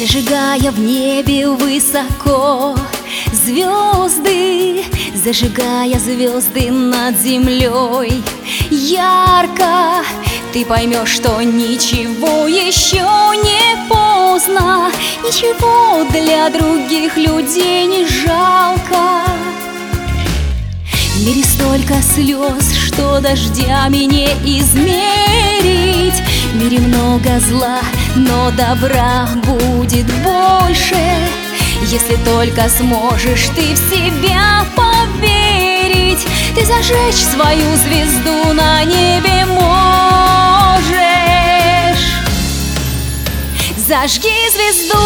Зажигая в небе высоко звезды, зажигая звезды над землей ярко, ты поймешь, что ничего еще не поздно, ничего для других людей не жалко. В мире столько слез, что дождями не измерить. В мире много зла, но добра будет больше, если только сможешь ты в себя поверить. Ты зажечь свою звезду на небе можешь. Зажги звезду,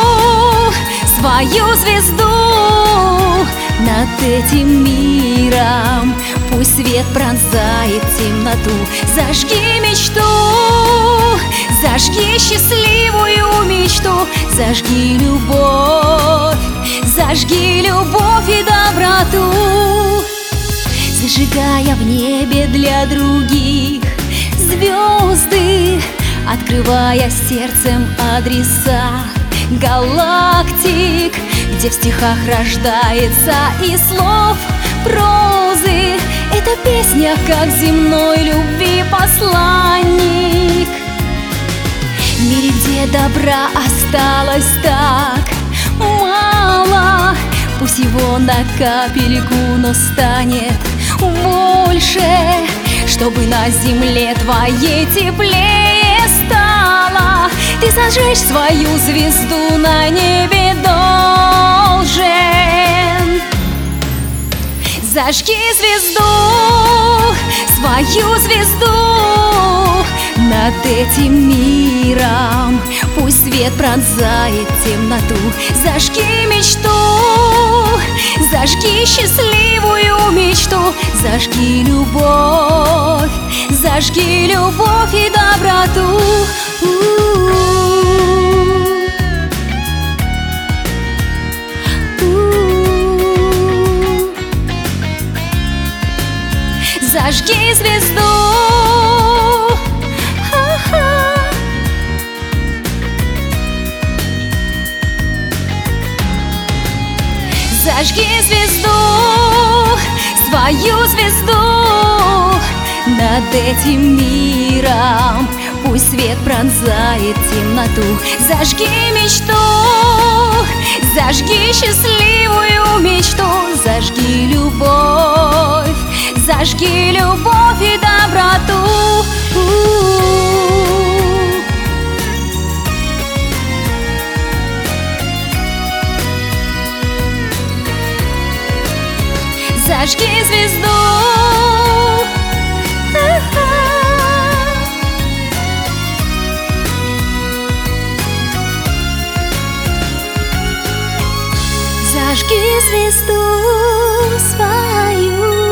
свою звезду над этим миром, пусть свет пронзает темноту. Зажги мечту, зажги счастливую мечту, зажги любовь, зажги любовь и доброту. Зажигая в небе для других звезды, открывая сердцем адреса галактик, где в стихах рождается из слов прозы. Эта песня, как земной любви посланник. В мире, где добра осталось так мало, пусть его на капельку, но станет больше, чтобы на земле твоей теплее стало. Ты зажечь свою звезду на небе должен. Зажги звезду, свою звезду над этим миром, пусть свет пронзает темноту. Зажги мечту, зажги счастливую мечту, зажги любовь, зажги любовь и доброту. Зажги звезду, зажги звезду, свою звезду над этим миром, пусть свет пронзает темноту. Зажги мечту, зажги счастливую мечту, зажги любовь, зажги любовь и доброту. Зажги звезду, зажги звезду свою.